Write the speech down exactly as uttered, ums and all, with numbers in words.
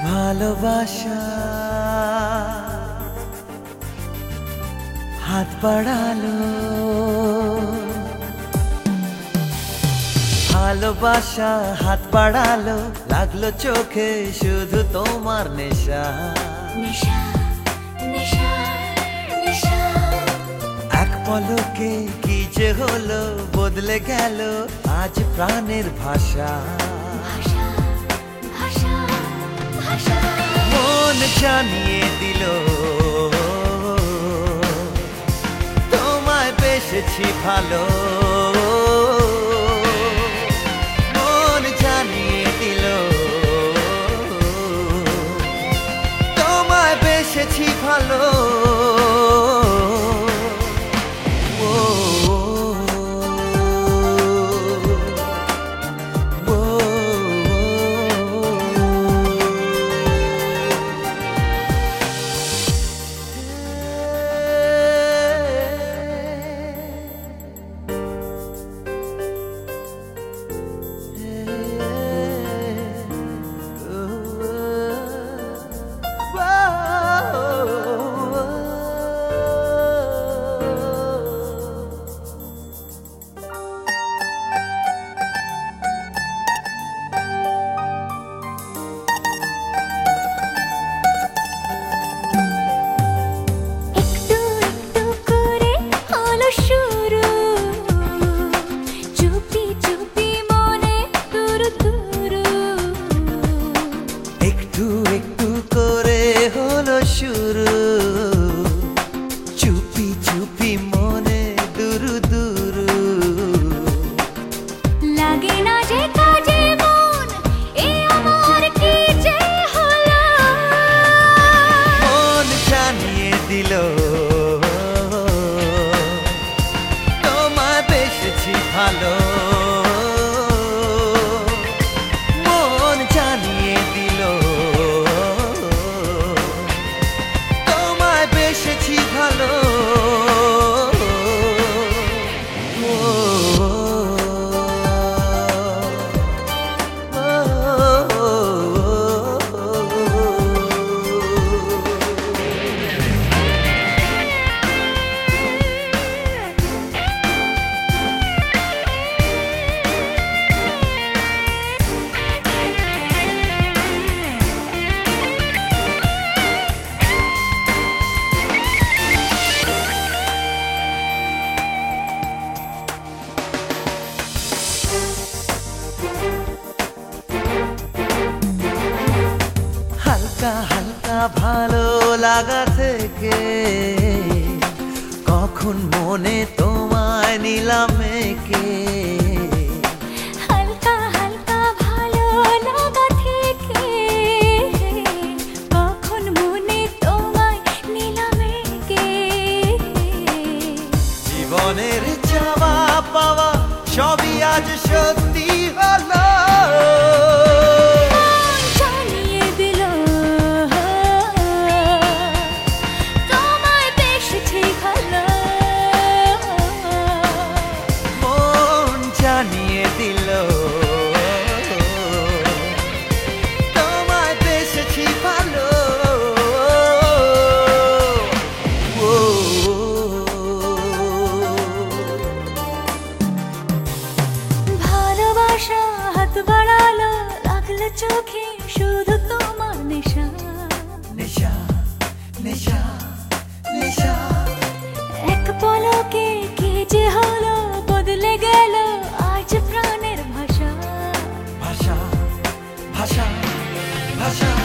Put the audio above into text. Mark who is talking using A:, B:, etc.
A: ভালোবাসা হাত বাড়ালো, ভালোবাসা হাত বাড়ালো, লাগলো চোখে শুধু তোমার নেশা।
B: নেশা নেশা নেশা
A: এক পলকে কি যে হলো, বদলে গেল আজ প্রাণের ভাষা।
B: ভাষা ভাষা ভাষা
A: মন জানিয়ে দিল তোমায় বেসেছি ভালো। মন জানিয়ে দিল তোমায় বেসেছি ভালো। একটু একটু করে হলো শুরু, চুপি চুপি মনে দুরু দুরু।
B: লাগে না যে কাজে মন, এ আমার কি যে হলো।
A: মন জানিয়ে দিল তোমায় বেসেছি ভালো। মন জানিয়ে দিল তোমায় বেসেছি ভালো। হালকা হালকা ভালো লাগা থেকে কখন মনে তোমায় নিলাম একে।
B: হালকা হালকা ভালো লাগা থেকে কখন মনে তোমায় নিলাম একে।
A: জীবনের চাওয়া পাওয়া সবই আজ সত্যি হলো।
B: জানিয়ে দিল তোমায় বেসেছি ভালো।
A: মন জানিয়ে দিল তোমায় বেসেছি ভালো। ও
B: ভালোবাসা হাত বাড়ালো, লাগলো চোখে শুধু তোমার নেশা।
A: নেশা নেশা নেশা
B: এক পলকে কি যে হলো, বদলে গেল আজ প্রাণের ভাষা।
A: ভাষা ভাষা ভাষা।